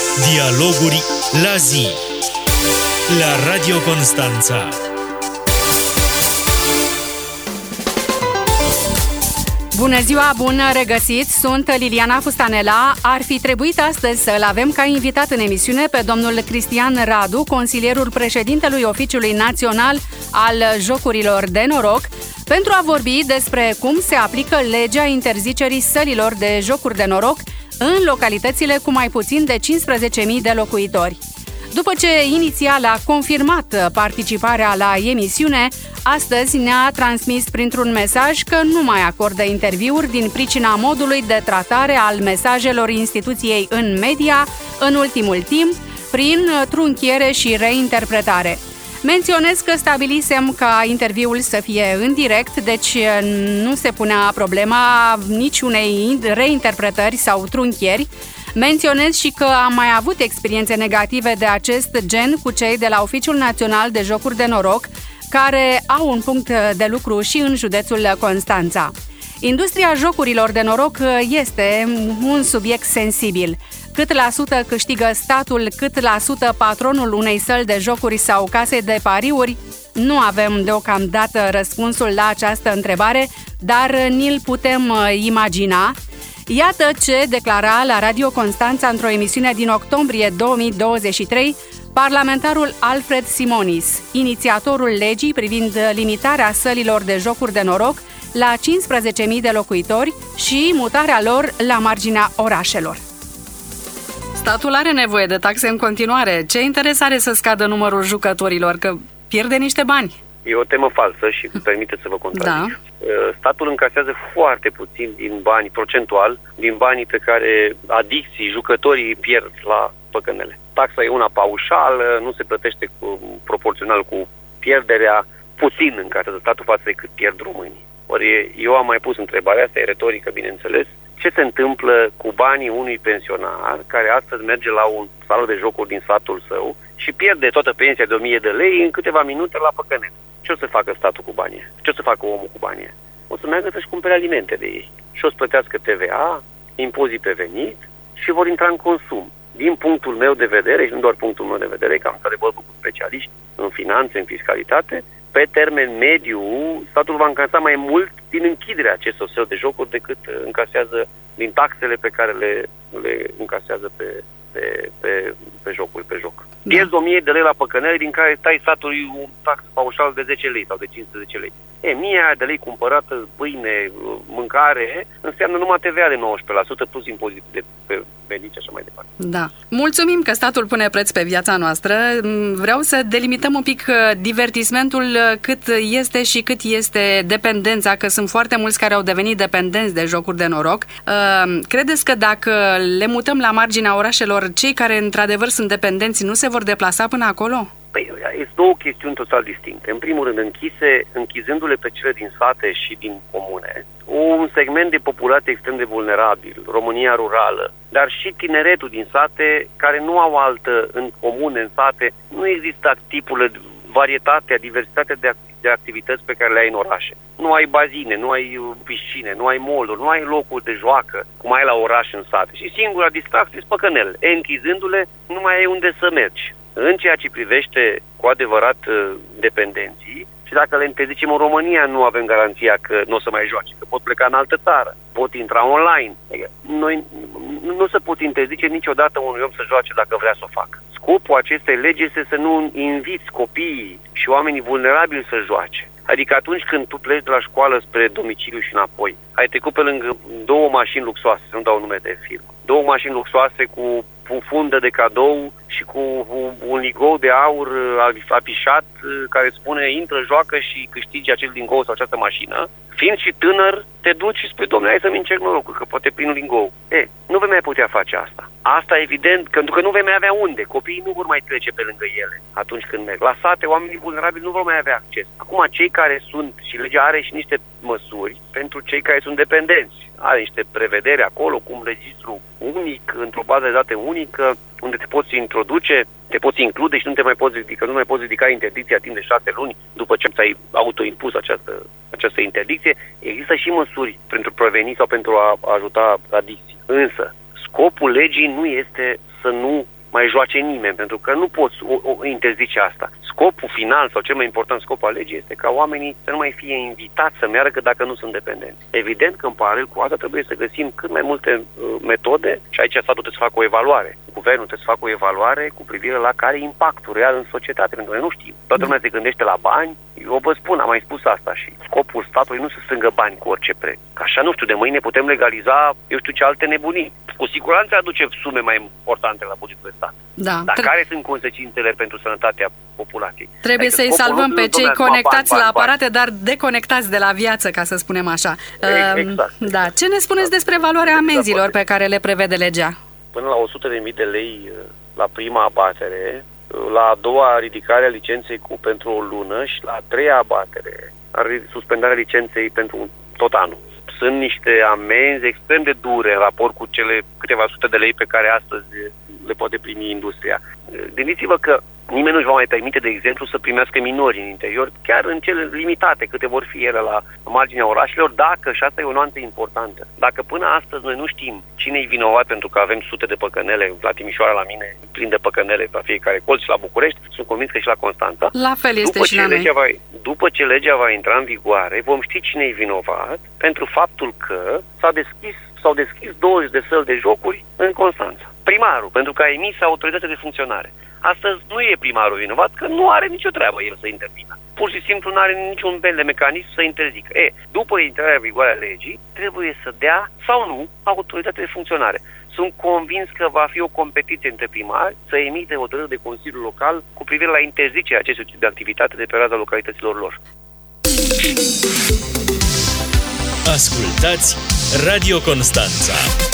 Dialoguri la zi la Radio Constanța. Bună ziua, bun regăsit! Sunt Liliana Fustanela. Ar fi trebuit astăzi să-l avem ca invitat în emisiune pe domnul Cristian Radu, consilierul președintelui Oficiului Național al Jocurilor de Noroc, pentru a vorbi despre cum se aplică legea interzicerii sălilor de jocuri de noroc în localitățile cu mai puțin de 15.000 de locuitori. După ce inițial a confirmat participarea la emisiune, astăzi ne-a transmis printr-un mesaj că nu mai acordă interviuri din pricina modului de tratare al mesajelor instituției în media în ultimul timp, prin trunchiere și reinterpretare. Menționez că stabilisem ca interviul să fie în direct, deci nu se punea problema niciunei reinterpretări sau trunchieri. Menționez și că am mai avut experiențe negative de acest gen cu cei de la Oficiul Național de Jocuri de Noroc, care au un punct de lucru și în județul Constanța. Industria jocurilor de noroc este un subiect sensibil. Cât la sută câștigă statul, cât la sută patronul unei săli de jocuri sau case de pariuri? Nu avem deocamdată răspunsul la această întrebare, dar ni-l putem imagina. Iată ce declara la Radio Constanța într-o emisiune din octombrie 2023 parlamentarul Alfred Simonis, inițiatorul legii privind limitarea sălilor de jocuri de noroc la 15.000 de locuitori și mutarea lor la marginea orașelor. Statul are nevoie de taxe în continuare. Ce interes are să scadă numărul jucătorilor? Că pierde niște bani. E o temă falsă și permiteți să vă contrazic. Da. Statul încasează foarte puțin din bani, procentual, din banii pe care adicții, jucătorii pierd la păcănele. Taxa e una paușală, nu se plătește proporțional cu pierderea, puțin încasează statul față de cât pierd românii. Ori eu am mai pus întrebarea, asta e retorică, bineînțeles, ce se întâmplă cu banii unui pensionar care astăzi merge la un salon de jocuri din satul său și pierde toată pensia de 1.000 de lei în câteva minute la păcănele. Ce o să facă statul cu banii? Ce o să facă omul cu banii? O să meargă să-și cumpere alimente de ei și o să plătească TVA, impozit pe venit și vor intra în consum. Din punctul meu de vedere, și nu doar punctul meu de vedere, că am stat de vorbă cu specialiști în finanțe, în fiscalitate, pe termen mediu, statul va încasa mai mult din închiderea acestor săli de jocuri decât încasează din taxele pe care le încasează pe jocuri, pe joc. Da. Pierzi 1.000 de lei la păcănele, din care tai statului un tax paușal de 10 lei sau de 15 lei. 1.000 de lei cumpărată, pâine, mâncare, înseamnă numai TVA de 19% plus impozit pe venit și așa mai departe. Da. Mulțumim că statul pune preț pe viața noastră. Vreau să delimităm un pic divertismentul, cât este și cât este dependența, că sunt foarte mulți care au devenit dependenți de jocuri de noroc. Credeți că dacă le mutăm la marginea orașelor, cei care într-adevăr sunt dependenți nu se vor deplasa până acolo? Păi, este două chestiuni total distincte. În primul rând, închizându-le pe cele din sate și din comune, un segment de populație extrem de vulnerabil, România rurală, dar și tineretul din sate, care nu au altă în comune, în sate, nu există tipurile, varietatea, diversitatea de activități pe care le ai în orașe. Nu ai bazine, nu ai piscine, nu ai mall-uri, nu ai locuri de joacă, cum ai la oraș în sate. Și singura distracție sunt păcănele. Închizându-le, nu mai ai unde să mergi. În ceea ce privește cu adevărat dependenții, și dacă le interzicem în România, nu avem garanția că nu o să mai joace, că pot pleca în altă țară, pot intra online. Noi nu se pot interzice niciodată unui om să joace dacă vrea să o facă. Scopul acestei legi este să nu inviți copiii și oamenii vulnerabili să joace. Adică atunci când tu pleci de la școală spre domiciliu și înapoi, ai trecut pe lângă două mașini luxoase, să nu dau nume de firmă, două mașini luxoase cu fundă de cadou și cu un ligou de aur afișat care spune intră, joacă și câștigi acel lingou sau această mașină. Fiind și tânăr, te duci și spui, dom'le, hai să-mi încerc norocul, că poate prin lingou. Nu vei mai putea face asta. Asta evident, pentru că nu vei mai avea unde. Copiii nu vor mai trece pe lângă ele atunci când merg. La sate, oamenii vulnerabili nu vor mai avea acces. Acum, cei care sunt, și legea are și niște măsuri pentru cei care sunt dependenți. Are niște prevederi acolo, cu un registru unic, într-o bază de date unică, unde te poți introduce, te poți include și nu mai poți ridica interdicția timp de 6 luni după ce ți-ai autoimpus această interdicție. Există și măsuri pentru preveni sau pentru a ajuta adicții. Însă, scopul legii nu este să nu mai joace nimeni, pentru că nu poți interzice asta. Scopul final sau cel mai important scop al legii este ca oamenii să nu mai fie invitați să meargă dacă nu sunt dependenți. Evident că în paralel cu asta trebuie să găsim cât mai multe metode și aici statul trebuie să facă o evaluare. Guvernul trebuie să facă o evaluare cu privire la care e impactul real în societate, pentru că noi nu știm. Toată lumea se gândește la bani. Eu vă spun, am mai spus asta și scopul statului nu să strângă bani cu orice preț. Că așa, nu știu, de mâine putem legaliza, eu știu ce alte nebunii. Cu siguranță aduce sume mai importante la bugetul de stat. Da. Dar care sunt consecințele pentru sănătatea populației? Trebuie să-i salvăm pe cei conectați la aparate, dar deconectați de la viață, ca să spunem așa. Exact. Da. Ce ne spuneți despre valoarea amenzilor pe care le prevede legea? Până la 100.000 de lei la prima abatere, la a doua ridicare a licenței pentru o lună și la a treia abatere, suspendarea licenței pentru tot anul. Sunt niște amenzi extrem de dure în raport cu cele câteva sute de lei pe care astăzi le poate primi industria. Gândiți-vă că nimeni nu-și va mai permite, de exemplu, să primească minori în interior, chiar în cele limitate, câte vor fi ele la marginea orașelor, dacă, și asta e o nuanță importantă, dacă până astăzi noi nu știm cine e vinovat pentru că avem sute de păcănele, la Timișoara la mine, plin de păcănele pe fiecare colț și la București, sunt convins că și la Constanța. La fel este și la noi. După ce legea va intra în vigoare, vom ști cine e vinovat pentru faptul că s-au deschis 20 de săli de jocuri în Constanța. Primarul, pentru că a emis autoritatea de funcționare. Astăzi nu e primarul vinovat, că nu are nicio treabă el să intervină. Pur și simplu nu are niciun fel de mecanism să interzică. După intrarea în vigoare a legii, trebuie să dea sau nu autoritatea de funcționare. Sunt convins că va fi o competiție între primari să emite hotărâri de Consiliul Local cu privire la interzicerea acestui tip de activitate de pe raza localităților lor. Ascultați Radio Constanța.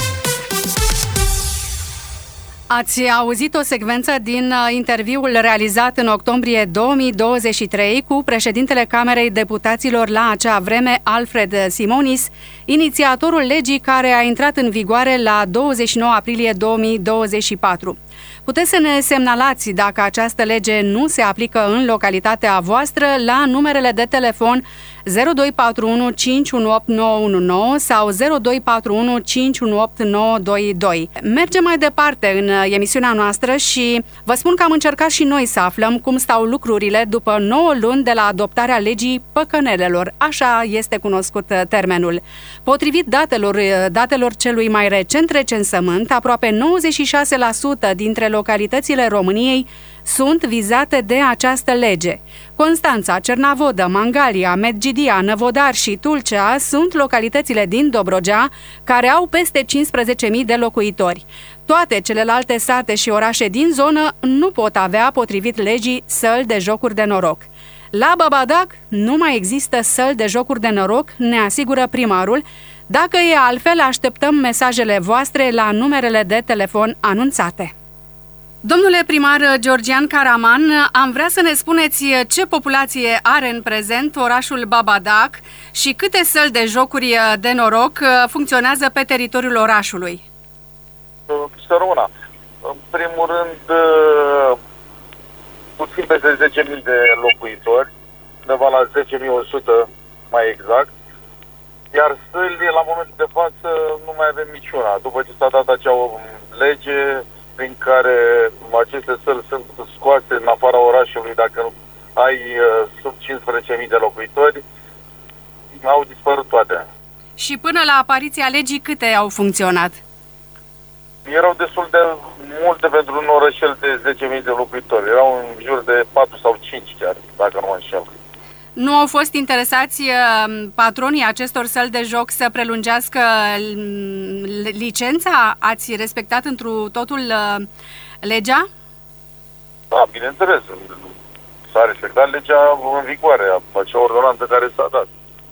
Ați auzit o secvență din interviul realizat în octombrie 2023 cu președintele Camerei Deputaților la acea vreme, Alfred Simonis, inițiatorul legii care a intrat în vigoare la 29 aprilie 2024. Puteți să ne semnalați dacă această lege nu se aplică în localitatea voastră la numerele de telefon 0241 518 919 sau 0241 518 922. Mergem mai departe în emisiunea noastră și vă spun că am încercat și noi să aflăm cum stau lucrurile după 9 luni de la adoptarea legii păcănelelor. Așa este cunoscut termenul. Potrivit datelor celui mai recent recensământ, aproape 96% dintre localitățile României sunt vizate de această lege. Constanța, Cernavodă, Mangalia, Medgidia, Năvodar și Tulcea sunt localitățile din Dobrogea care au peste 15.000 de locuitori. Toate celelalte sate și orașe din zonă nu pot avea, potrivit legii, săli de jocuri de noroc. La Babadac nu mai există săli de jocuri de noroc, ne asigură primarul. Dacă e altfel, așteptăm mesajele voastre la numerele de telefon anunțate. Domnule primar Georgian Caraman, am vrea să ne spuneți ce populație are în prezent orașul Babadac și câte săli de jocuri de noroc funcționează pe teritoriul orașului. Săruna, în primul rând, puțin peste 10.000 de locuitori, undeva la 10.100 mai exact, iar săli, la momentul de față, nu mai avem niciuna. După ce s-a dat acea lege prin care aceste săli sunt scoase în afara orașului dacă ai sub 15.000 de locuitori, au dispărut toate. Și până la apariția legii, câte au funcționat? Erau destul de multe pentru un orășel de 10.000 de locuitori. Erau în jur de 4 sau 5 chiar, dacă nu mă înșel. Nu au fost interesați patronii acestor săli de joc să prelungească licența? Ați respectat întru totul legea? Da, bineînțeles. S-a respectat legea în vigoare, acea ordonanță care s-a dat.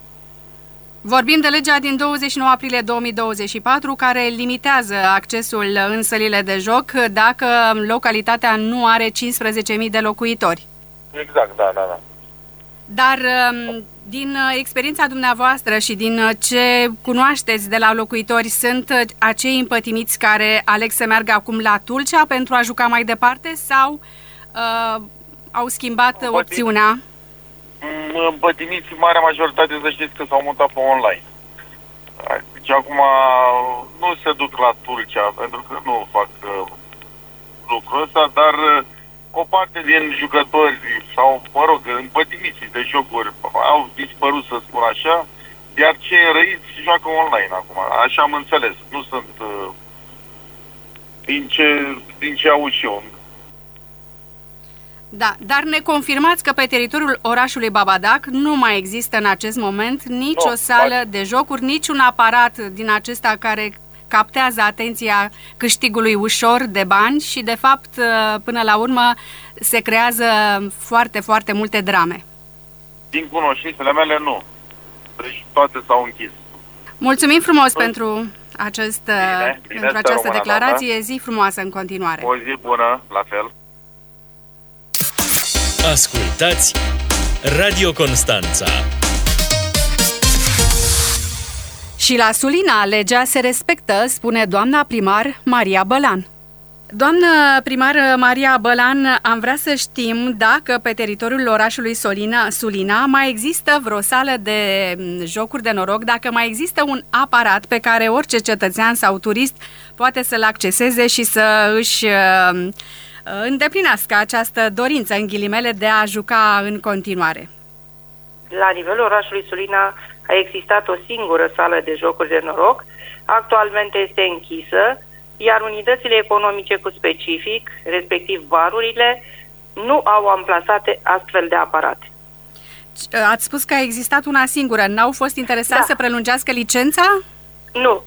Vorbim de legea din 29 aprilie 2024, care limitează accesul în sălile de joc dacă localitatea nu are 15.000 de locuitori. Exact, da. Dar din experiența dumneavoastră și din ce cunoașteți de la locuitori, sunt acei împătimiți care aleg să meargă acum la Tulcea pentru a juca mai departe sau au schimbat opțiunea? Împătimiți, marea majoritate, să știți că s-au mutat pe online. Deci acum nu se duc la Tulcea, pentru că nu fac lucrul ăsta, dar o parte din jucători sau, mă rog, împătimiții de jocuri au dispărut, să spun așa, iar cei răiți joacă online acum. Așa am înțeles. Nu sunt din ce aud și eu. Da, dar ne confirmați că pe teritoriul orașului Babadac nu mai există în acest moment nici o sală de jocuri, nici un aparat din acesta care captează atenția câștigului ușor de bani și, de fapt, până la urmă, se creează foarte, foarte multe drame. Din cunoștințele mele, nu. Deci toate s-au închis. Mulțumim frumos pentru această declarație. Zi frumoasă în continuare. O zi bună, la fel. Ascultați Radio Constanța. Și la Sulina legea se respectă, spune doamna primar Maria Bălan. Doamnă primar Maria Bălan, am vrea să știm dacă pe teritoriul orașului Sulina mai există vreo sală de jocuri de noroc, dacă mai există un aparat pe care orice cetățean sau turist poate să-l acceseze și să își îndeplinească această dorință, în ghilimele, de a juca în continuare. La nivelul orașului Sulina a existat o singură sală de jocuri de noroc, actualmente este închisă, iar unitățile economice cu specific, respectiv barurile, nu au amplasate astfel de aparate. Ați spus că a existat una singură. N-au fost interesați să prelungească licența? Nu.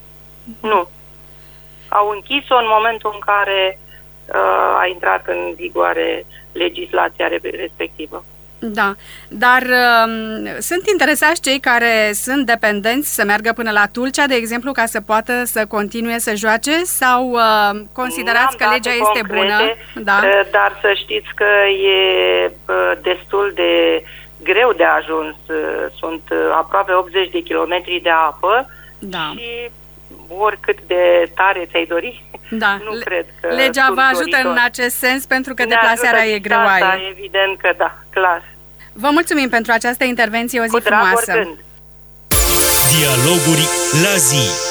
Au închis-o în momentul în care a intrat în vigoare legislația respectivă. Da, dar sunt interesați cei care sunt dependenți să meargă până la Tulcea, de exemplu, ca să poată să continue să joace, sau considerați că legea este bună? Da. Dar să știți că e destul de greu de ajuns. Sunt aproape 80 de kilometri de apă și oricât de tare ți-ai dori, nu cred că legea vă ajută în acest sens, pentru că deplasarea e greoaie. Da, evident că da, clar. Vă mulțumim pentru această intervenție, o zi frumoasă. Dialoguri la zi.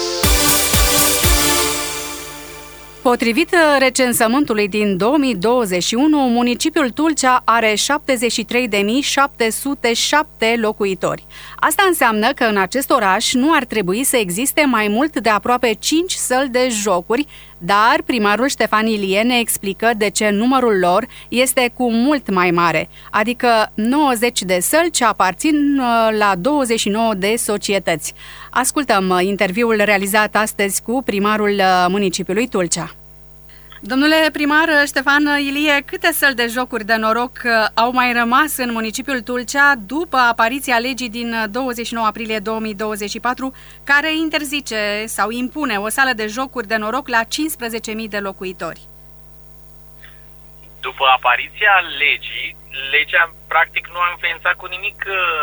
Potrivit recensământului din 2021, municipiul Tulcea are 73.707 locuitori. Asta înseamnă că în acest oraș nu ar trebui să existe mai mult de aproape 5 săli de jocuri, dar primarul Ștefan Ilie ne explică de ce numărul lor este cu mult mai mare, adică 90 de săli ce aparțin la 29 de societăți. Ascultăm interviul realizat astăzi cu primarul municipiului Tulcea. Domnule primar Ștefan Ilie, câte săli de jocuri de noroc au mai rămas în municipiul Tulcea după apariția legii din 29 aprilie 2024, care interzice sau impune o sală de jocuri de noroc la 15.000 de locuitori? După apariția legii, legea practic nu a înființat cu nimic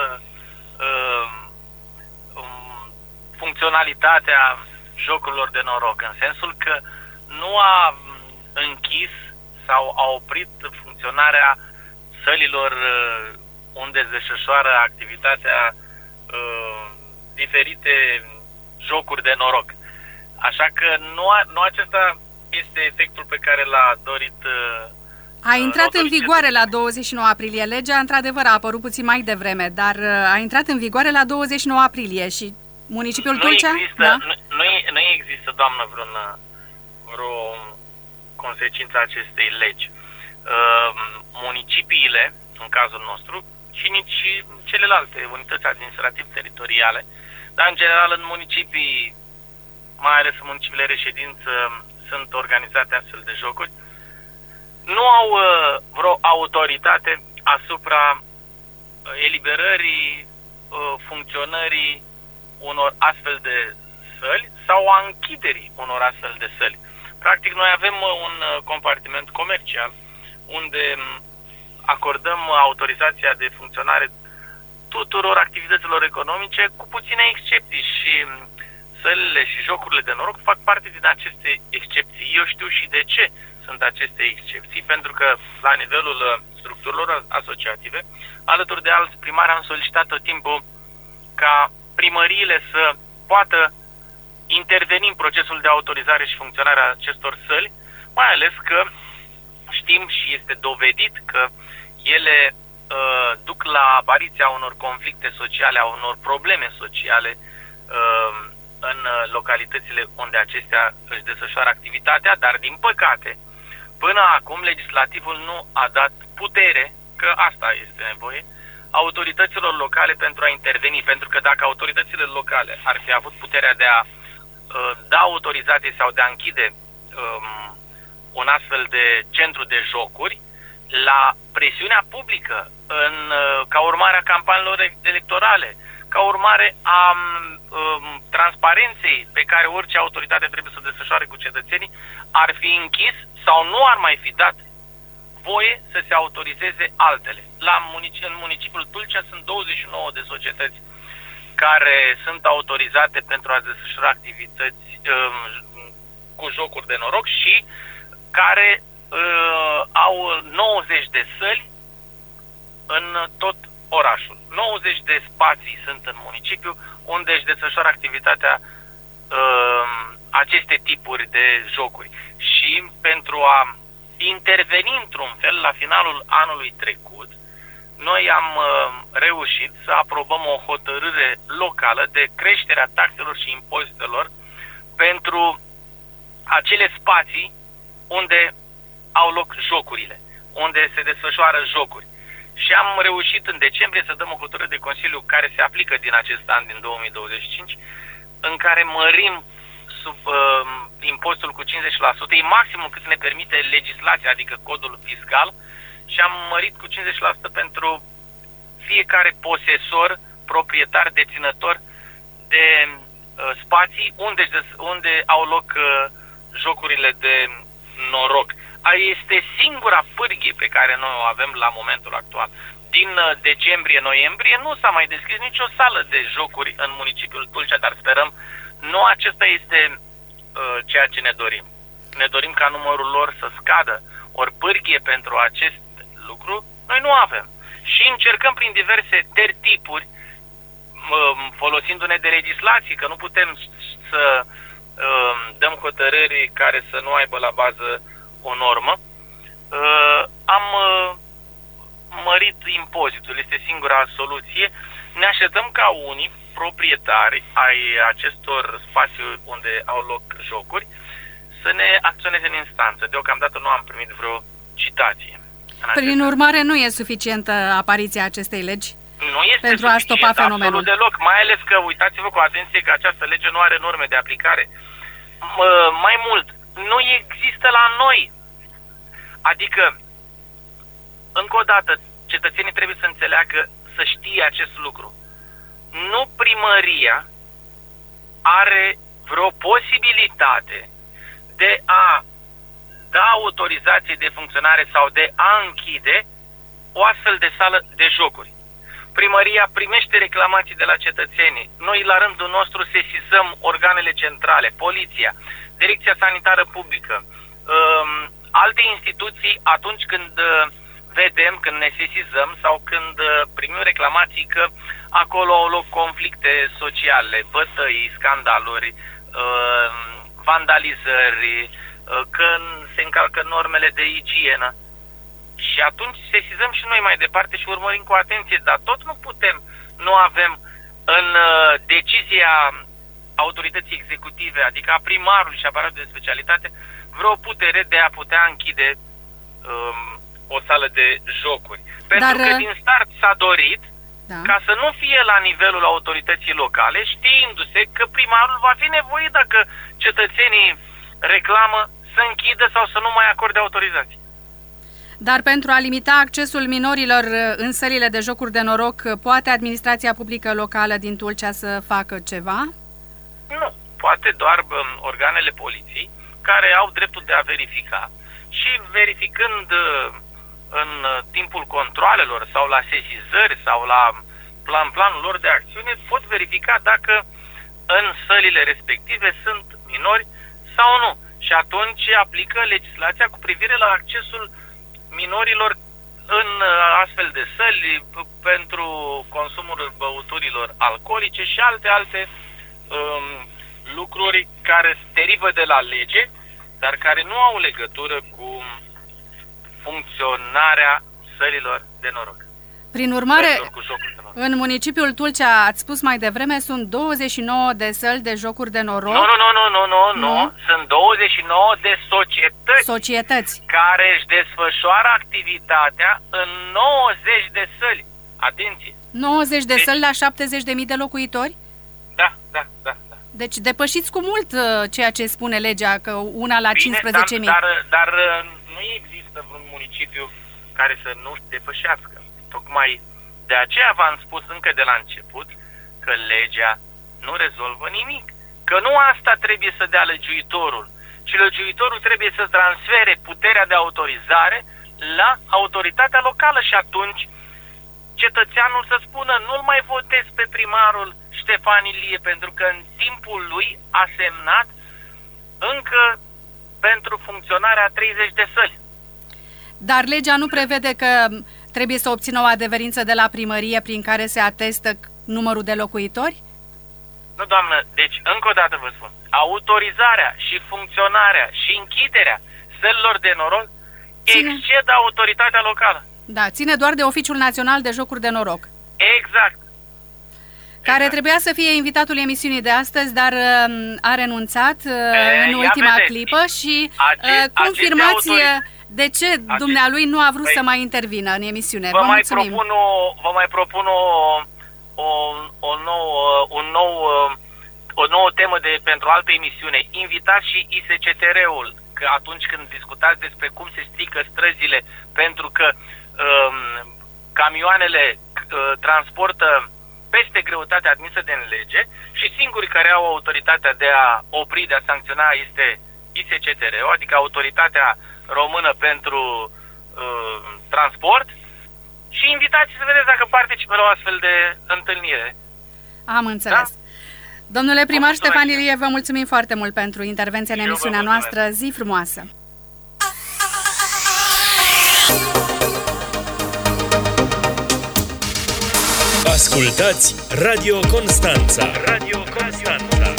funcționalitatea jocurilor de noroc, în sensul că nu a închis sau a oprit funcționarea sălilor unde se desfășoară activitatea diferite jocuri de noroc. Așa că nu acesta este efectul pe care l-a dorit. A intrat în vigoare la 29 aprilie. Legea, într-adevăr, a apărut puțin mai devreme, dar a intrat în vigoare la 29 aprilie și municipiul Tulcea? Nu există, doamnă, vreo consecință acestei legi. Municipiile, în cazul nostru, și nici celelalte unități administrativ-teritoriale, dar în general în municipii, mai ales în municipiile reședință, sunt organizate astfel de jocuri, nu au vreo autoritate asupra eliberării, funcționării unor astfel de săli sau a închiderii unor astfel de săli. Practic, noi avem un compartiment comercial unde acordăm autorizația de funcționare tuturor activităților economice, cu puține excepții, și sălile și jocurile de noroc fac parte din aceste excepții. Eu știu și de ce sunt aceste excepții, pentru că la nivelul structurilor asociative, alături de alți primari, am solicitat tot timpul ca primăriile să poată interveni în procesul de autorizare și funcționare a acestor săli, mai ales că știm și este dovedit că ele duc la apariția unor conflicte sociale, a unor probleme sociale în localitățile unde acestea își desfășoară activitatea, dar din păcate, până acum legislativul nu a dat putere, că asta este nevoie, autorităților locale pentru a interveni, pentru că dacă autoritățile locale ar fi avut puterea de a da autorizație sau de a închide un astfel de centru de jocuri, la presiunea publică, ca urmare a campaniilor electorale, ca urmare a transparenței pe care orice autoritate trebuie să o desfășoare cu cetățenii, ar fi închis sau nu ar mai fi dat voie să se autorizeze altele. În municipiul Tulcea sunt 29 de societăți care sunt autorizate pentru a desfășura activități cu jocuri de noroc și care au 90 de săli în tot orașul. 90 de spații sunt în municipiu unde își desfășoară activitatea aceste tipuri de jocuri. Și pentru a interveni într-un fel la finalul anului trecut, noi am reușit să aprobăm o hotărâre locală de creșterea taxelor și impozitelor pentru acele spații unde au loc jocurile, unde se desfășoară jocuri. Și am reușit în decembrie să dăm o hotărâre de Consiliu care se aplică din acest an, din 2025, în care mărim impozitul cu 50%, e maximul cât ne permite legislația, adică codul fiscal, și am mărit cu 50% pentru fiecare posesor, proprietar, deținător de spații unde au loc jocurile de noroc. Este singura pârghie pe care noi o avem la momentul actual. Din decembrie-noiembrie nu s-a mai deschis nicio sală de jocuri în municipiul Tulcea, dar sperăm, nu acesta este ceea ce ne dorim. Ne dorim ca numărul lor să scadă. Ori pârghie pentru acest lucru noi nu avem. Și încercăm prin diverse tertipuri, folosindu-ne de legislații, că nu putem să dăm hotărâri care să nu aibă la bază o normă, am mărit impozitul. Este singura soluție. Ne așteptăm ca unii proprietari ai acestor spații unde au loc jocuri să ne acționeze în instanță. Deocamdată nu am primit vreo citație. Prin urmare, nu e suficientă apariția acestei legi? Nu este pentru a stopa fenomenul. Absolut deloc, mai ales că uitați-vă cu atenție că această lege nu are norme de aplicare. Mai mult, nu există la noi. Adică, încă o dată, cetățenii trebuie să înțeleagă, să știe acest lucru. Nu primăria are vreo posibilitate de a da autorizație de funcționare sau de a închide o astfel de sală de jocuri. Primăria primește reclamații de la cetățenii. Noi, la rândul nostru, sesizăm organele centrale, poliția, Direcția Sanitară Publică, alte instituții atunci când vedem, când ne sesizăm sau când primim reclamații că acolo au loc conflicte sociale, bătăi, scandaluri, vandalizări, că se încalcă normele de igienă. Și atunci sesizăm și noi mai departe și urmărim cu atenție, dar tot nu putem, nu avem în decizia autorității executive, adică a primarului și aparatului de specialitate, vreo putere de a putea închide o sală de jocuri. Pentru că din start s-a dorit ca să nu fie la nivelul autorității locale, știindu-se că primarul va fi nevoit, dacă cetățenii reclamă, să închidă sau să nu mai acorde autorizații. Dar pentru a limita accesul minorilor în sălile de jocuri de noroc, poate administrația publică locală din Tulcea să facă ceva? Nu, poate doar organele poliției, care au dreptul de a verifica. Și verificând în timpul controalelor sau la sesizări sau la planul lor de acțiune, pot verifica dacă în sălile respective sunt minori sau nu. Și atunci aplică legislația cu privire la accesul minorilor în astfel de săli pentru consumul băuturilor alcoolice și alte lucruri care derivă de la lege dar care nu au legătură cu funcționarea sălilor de noroc. Prin urmare, în municipiul Tulcea, ați spus mai devreme, sunt 29 de săli de jocuri de noroc. Nu. Sunt 29 de societăți care își desfășoară activitatea în 90 de săli. Atenție! 90 de săli la 70.000 de locuitori? Da. Deci depășiți cu mult ceea ce spune legea, că una la 15.000. Dar nu există vreun municipiu care să nu depășească. Tocmai de aceea v-am spus încă de la început că legea nu rezolvă nimic. Că nu asta trebuie să dea legiuitorul, ci legiuitorul trebuie să transfere puterea de autorizare la autoritatea locală și atunci cetățeanul să spună nu-l mai votez pe primarul Ștefan Ilie pentru că în timpul lui a semnat încă pentru funcționarea 30 de săli. Dar legea nu prevede că trebuie să obțină o adeverință de la primărie prin care se atestă numărul de locuitori? Nu, doamnă, deci încă o dată vă spun, autorizarea și funcționarea și închiderea sălilor de noroc excedă autoritatea locală. Da, ține doar de Oficiul Național de Jocuri de Noroc. Exact. Care trebuia să fie invitatul emisiunii de astăzi, dar a renunțat în ultima clipă și confirmați de ce dumnealui nu a vrut să mai intervină în emisiune. Vă mulțumim. Vă mai propun o nouă temă pentru altă emisiune. Invitați și ISCTR-ul, că atunci când discutați despre cum se strică străzile pentru că camioanele transportă peste greutatea admisă de în lege și singurii care au autoritatea de a opri, de a sancționa este ISCTR-ul, adică Autoritatea Română pentru Transport, și invitați să vedeți dacă participă la o astfel de întâlnire. Am înțeles. Da? Domnule primar Ștefan Ilie, vă mulțumim foarte mult pentru intervenția în emisiunea noastră. Zi frumoasă! Ascultați Radio Constanța. Radio Constanța.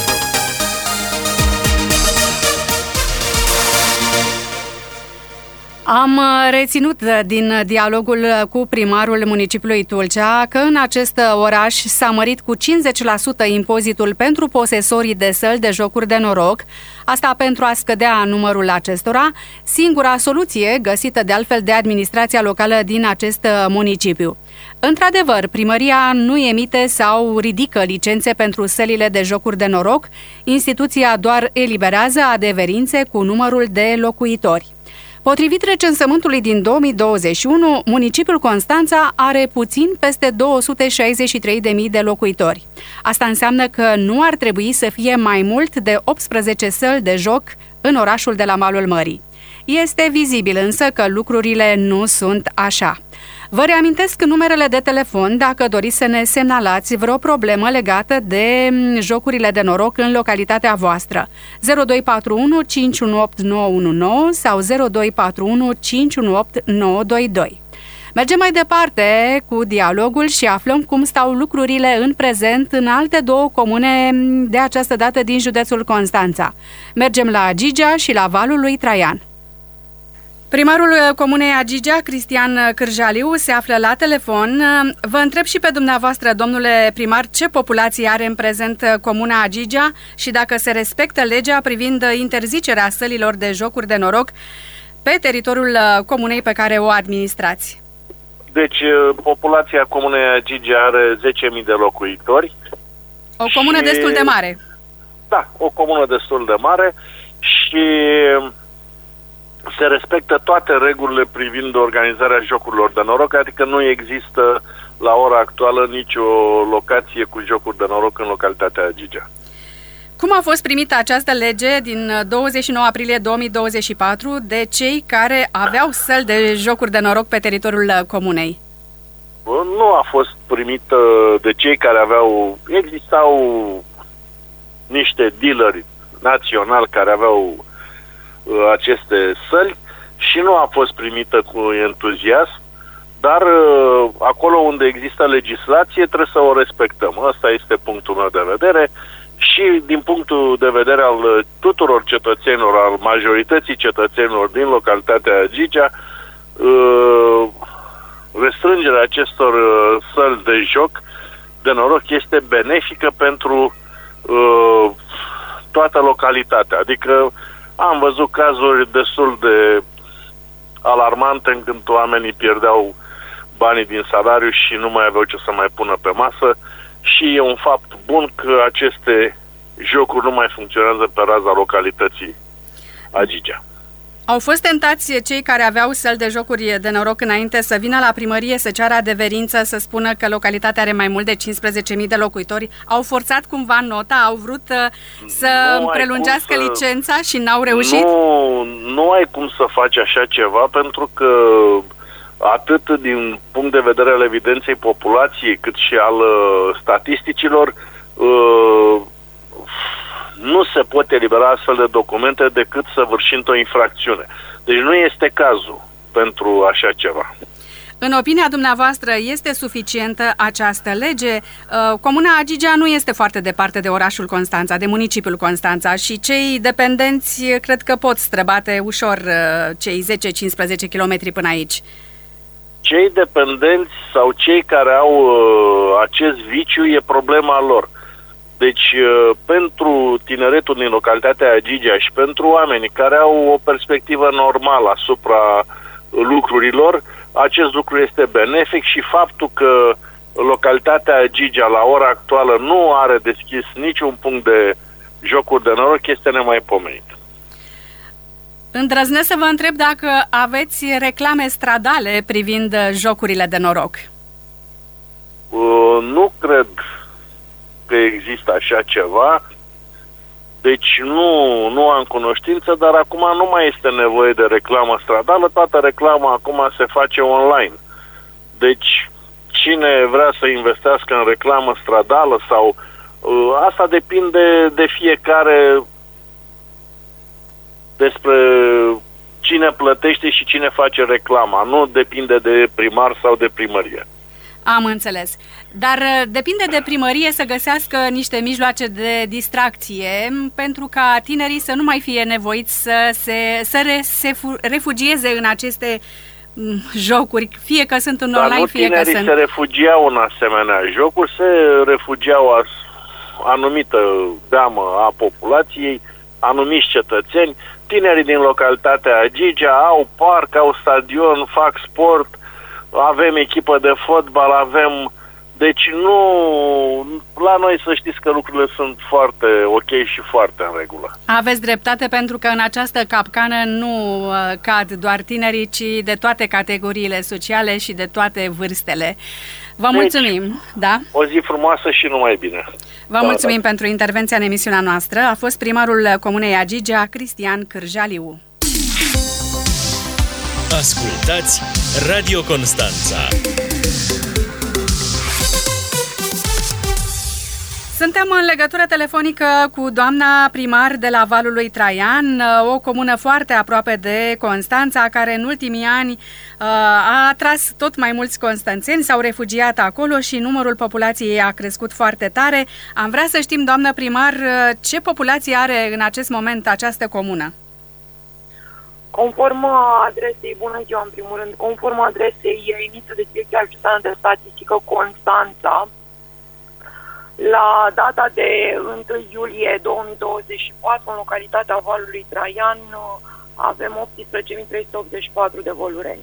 Am reținut din dialogul cu primarul municipiului Tulcea că în acest oraș s-a mărit cu 50% impozitul pentru posesorii de săli de jocuri de noroc, asta pentru a scădea numărul acestora, singura soluție găsită de altfel de administrația locală din acest municipiu. Într-adevăr, primăria nu emite sau ridică licențe pentru sălile de jocuri de noroc, instituția doar eliberează adeverințe cu numărul de locuitori. Potrivit recensământului din 2021, municipiul Constanța are puțin peste 263.000 de locuitori. Asta înseamnă că nu ar trebui să fie mai mult de 18 săli de joc în orașul de la malul mării. Este vizibil însă că lucrurile nu sunt așa. Vă reamintesc numerele de telefon dacă doriți să ne semnalați vreo problemă legată de jocurile de noroc în localitatea voastră. 0241 518 919 sau 0241 518 922. Mergem mai departe cu dialogul și aflăm cum stau lucrurile în prezent în alte două comune, de această dată din județul Constanța. Mergem la Agigea și la Valul lui Traian. Primarul comunei Agigea, Cristian Cârjaliu, se află la telefon. Vă întreb și pe dumneavoastră, domnule primar, ce populație are în prezent comuna Agigea și dacă se respectă legea privind interzicerea sălilor de jocuri de noroc pe teritoriul comunei pe care o administrați. Deci, populația comunei Agigea are 10.000 de locuitori. O comună destul de mare. Da, o comună destul de mare și se respectă toate regulile privind organizarea jocurilor de noroc, adică nu există la ora actuală nicio locație cu jocuri de noroc în localitatea Agigea. Cum a fost primită această lege din 29 aprilie 2024 de cei care aveau săli de jocuri de noroc pe teritoriul comunei? Nu a fost primită de cei care aveau... Existau niște dealeri naționali care aveau aceste săli și nu a fost primită cu entuziasm, dar acolo unde există legislație trebuie să o respectăm. Ăsta este punctul meu de vedere și și din punctul de vedere al tuturor cetățenilor, al majorității cetățenilor din localitatea Gigea, restrângerea acestor săli de joc de noroc este benefică pentru toată localitatea. Adică am văzut cazuri destul de alarmante în când oamenii pierdeau banii din salariu și nu mai aveau ce să mai pună pe masă și e un fapt bun că aceste jocuri nu mai funcționează pe raza localității Agigea. Au fost tentați cei care aveau săli de jocuri de noroc înainte să vină la primărie să ceară adeverință, să spună că localitatea are mai mult de 15.000 de locuitori. Au forțat cumva nota, au vrut să prelungească licența și n-au reușit? Nu ai cum să faci așa ceva, pentru că atât din punct de vedere al evidenței populației, cât și al statisticilor, nu se pot elibera astfel de documente decât săvârșind o infracțiune. Deci nu este cazul pentru așa ceva. În opinia dumneavoastră, este suficientă această lege? Comuna Agigea nu este foarte departe de orașul Constanța, de municipiul Constanța și cei dependenți cred că pot străbate ușor cei 10-15 km până aici. Cei dependenți sau cei care au acest viciu e problema lor. Deci, pentru tineretul din localitatea Agigea și pentru oamenii care au o perspectivă normală asupra lucrurilor, acest lucru este benefic și faptul că localitatea Agigea la ora actuală nu are deschis niciun punct de jocuri de noroc este nemaipomenit. Îndrăznesc să vă întreb dacă aveți reclame stradale privind jocurile de noroc. Nu cred că există așa ceva, deci nu am cunoștință, dar acum nu mai este nevoie de reclamă stradală, toată reclama acum se face online. Deci cine vrea să investească în reclamă stradală sau asta depinde de fiecare despre cine plătește și cine face reclama, nu depinde de primar sau de primărie. Am înțeles. Dar depinde de primărie să găsească niște mijloace de distracție pentru ca tinerii să nu mai fie nevoiți să se refugieze în aceste jocuri, fie că sunt în online, fie că sunt... Tinerii se refugiau în asemenea jocuri, se refugiau anumită gamă a populației, anumiți cetățeni. Tinerii din localitatea Agigea au parc, au stadion, fac sport, avem echipă de fotbal, avem... Deci la noi să știți că lucrurile sunt foarte ok și foarte în regulă. Aveți dreptate, pentru că în această capcană nu cad doar tinerii, ci de toate categoriile sociale și de toate vârstele. Vă mulțumim, da? O zi frumoasă și numai bine. Vă mulțumim pentru intervenția în emisiunea noastră. A fost primarul Comunei Agigea, Cristian Cârjaliu. Ascultați Radio Constanța. Suntem în legătură telefonică cu doamna primar de la Valul lui Traian, o comună foarte aproape de Constanța, care în ultimii ani a atras tot mai mulți constanțeni, s-au refugiat acolo și numărul populației a crescut foarte tare. Am vrea să știm, doamnă primar, ce populație are în acest moment această comună? Conform adresei, bună ziua în primul rând, conform adresei emisă de Direcția Județeană de Statistică Constanța, la data de 1 iulie 2024, în localitatea Valului Traian, avem 18.384 de volureni.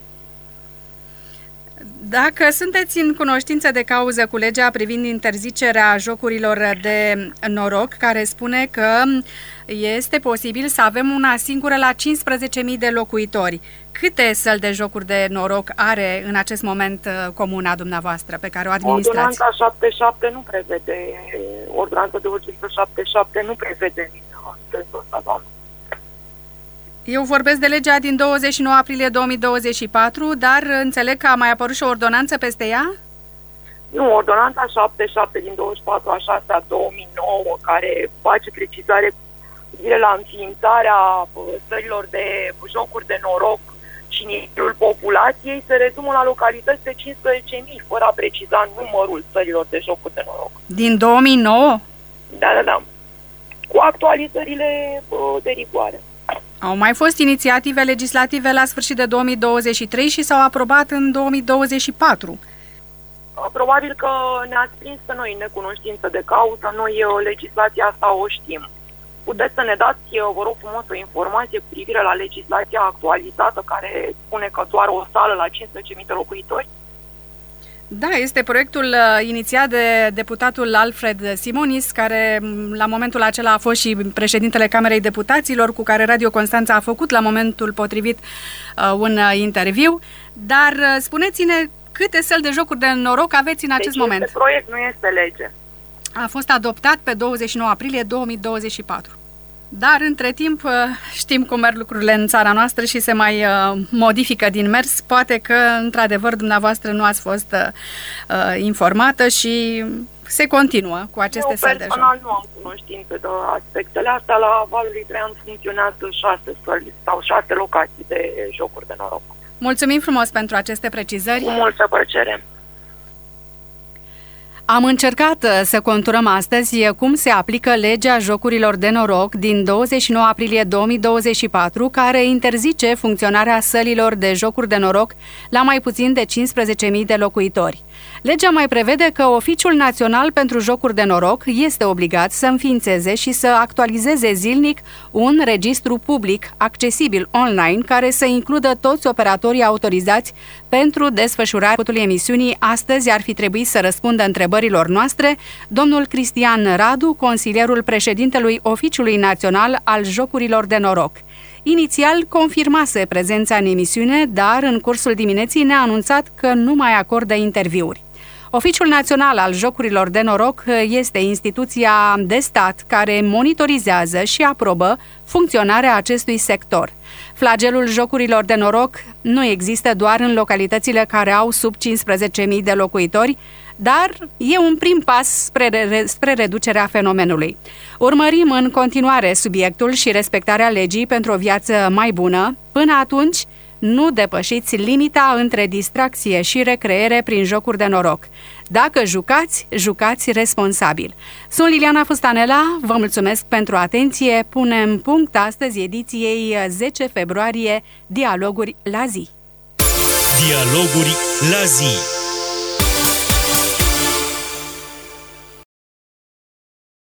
Dacă sunteți în cunoștință de cauză cu legea privind interzicerea jocurilor de noroc, care spune că este posibil să avem una singură la 15.000 de locuitori, câte săli de jocuri de noroc are în acest moment comuna dumneavoastră pe care o administrați? Ordonanța 77 nu prevede, ordonanța de urgență 77 nu prevede sensul ăsta, doamnă. Eu vorbesc de legea din 29 aprilie 2024, dar înțeleg că a mai apărut și o ordonanță peste ea? Nu, ordonanța 77 din 24 a 6 a 2009, care face precizare cu privire la înființarea sălilor de jocuri de noroc și nivelul populației, se rezumă la localități de 15.000, fără a preciza numărul sălilor de jocuri de noroc. Din 2009? Da. cu actualizările de rigoare. Au mai fost inițiative legislative la sfârșit de 2023 și s-au aprobat în 2024. Probabil că ne-ați prins pe noi în necunoștință de cauză, noi legislația asta o știm. Puteți să ne dați, vă rog frumos, o informație cu privire la legislația actualizată care spune că doar o sală la 15.000 de locuitori? Da, este proiectul inițiat de deputatul Alfred Simonis, care la momentul acela a fost și președintele Camerei Deputaților, cu care Radio Constanța a făcut la momentul potrivit un interviu. Dar spuneți-ne câte săli de jocuri de noroc aveți în acest moment. Este proiect, nu este lege. A fost adoptat pe 29 aprilie 2024. Dar, între timp, știm cum merg lucrurile în țara noastră și se mai modifică din mers. Poate că, într-adevăr, dumneavoastră nu ați fost informată și se continuă cu aceste săli de joc. Personal nu am cunoștință de aspectele astea. La Valul lui Traian funcționează 6 săli sau 6 locații de jocuri de noroc. Mulțumim frumos pentru aceste precizări. Cu multă plăcere. Am încercat să conturăm astăzi cum se aplică legea jocurilor de noroc din 29 aprilie 2024, care interzice funcționarea sălilor de jocuri de noroc la mai puțin de 15.000 de locuitori. Legea mai prevede că Oficiul Național pentru Jocuri de Noroc este obligat să înființeze și să actualizeze zilnic un registru public accesibil online care să includă toți operatorii autorizați pentru desfășurarea emisiunii. Astăzi ar fi trebuit să răspundă întrebărilor noastre domnul Cristian Radu, consilierul președintelui Oficiului Național al Jocurilor de Noroc. Inițial confirmase prezența în emisiune, dar în cursul dimineții ne-a anunțat că nu mai acordă interviuri. Oficiul Național al Jocurilor de Noroc este instituția de stat care monitorizează și aprobă funcționarea acestui sector. Flagelul jocurilor de noroc nu există doar în localitățile care au sub 15.000 de locuitori, dar e un prim pas spre reducerea fenomenului. Urmărim în continuare subiectul și respectarea legii pentru o viață mai bună. Până atunci, nu depășiți limita între distracție și recreere prin jocuri de noroc. Dacă jucați, jucați responsabil. Sunt Liliana Fustanela, vă mulțumesc pentru atenție. Punem punct astăzi ediției 10 februarie Dialoguri la zi. Dialoguri la zi.